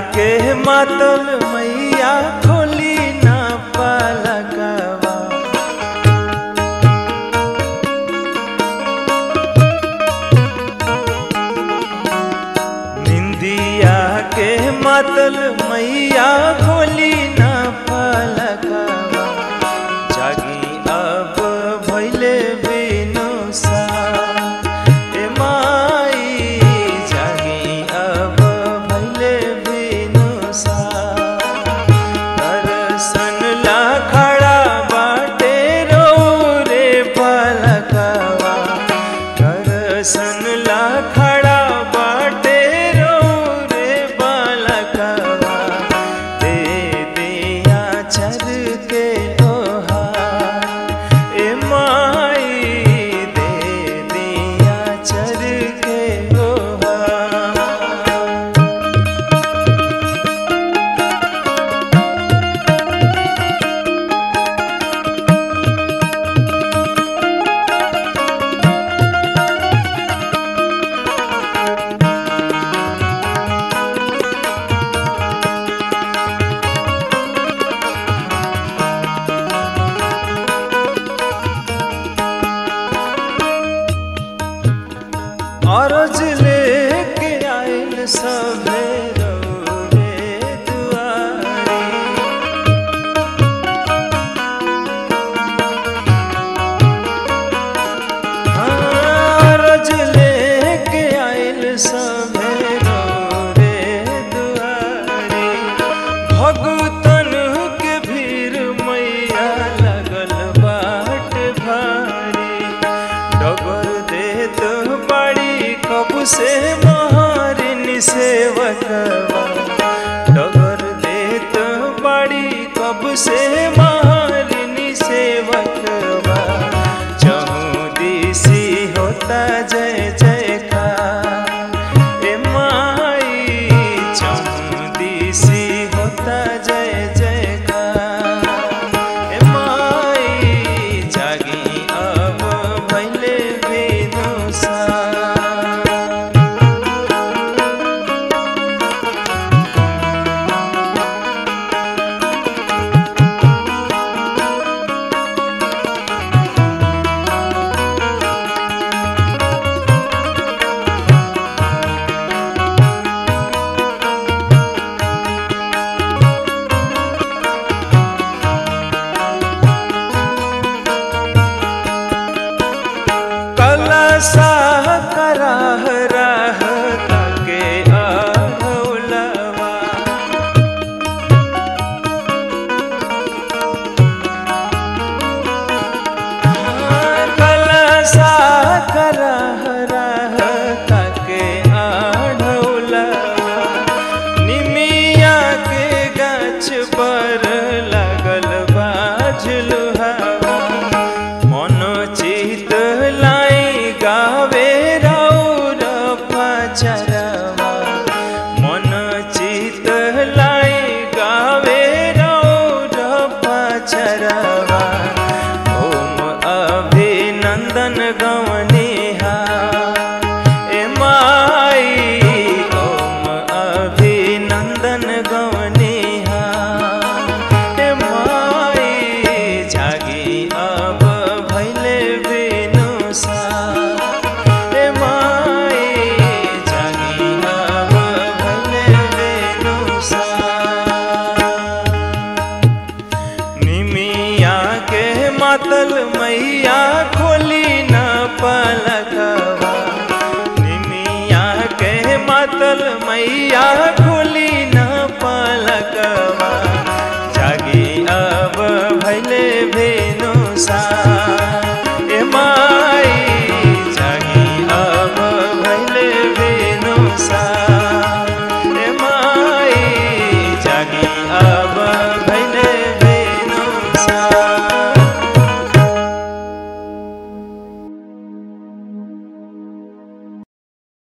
के मातल मैया खोली ना पलकवा। निंदिया के मातल मैया खोली ना पलकवा। जागी अब भइले बिनुसार ए माई, जागी अब भइले बिनुसार। दर्शन ला खड़ा बाटे रो रे पलकवा। दर्शन ला खड़ा बाटे रो रे पलकवा। दे दिया चर के ओहार ए माई, दे दिया चर के ओहार। अरज लेके आइल सभे रौरे दुआरी। अरज लेके आइल सभे रौरे दुआरी। भगतन के भीड़ मैया लगल बाट भारी। डगर देत बाड़ी कब से महारिनी सेवकवा। डगर देत बाड़ी कब से महारिनी सेवकवा। चहुदिसी होता जय जयकार ए माई, चहुदिसी होता जय जयकार ए माई। जागी अब भइले बिनुसार। कलसा कराह राह ताके अढ़ौलवा। कलसा कराह राह ताके अढ़ौलवा। निमिया के गाछ पर लगल बा झुलुहावा। मन चित लाई गावे रौर पचरवा। मन चित लाई गावे रौर पचरवा। ओम अभिनंदन गवनिहा ए माई, ओम अभिनंदन गवनिहा ए माई। जागी अब भइले बिनुसार ए माई, जागी अब भइले बिनुसार। निमिया के मातल मैया खोली न पलकवा। निमिया के मातल मैया